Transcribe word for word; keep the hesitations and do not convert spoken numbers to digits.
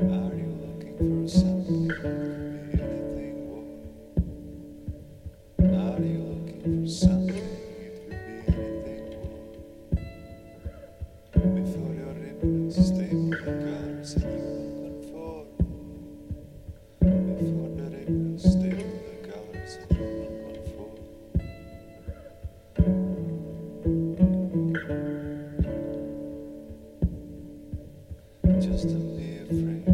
Are you looking for something? Could be anything more. Are you looking for something? It could be anything more. Before your ribbons stable the colors and you will conform. Before the ribbons stable the colors and you will conform. Just don't be afraid.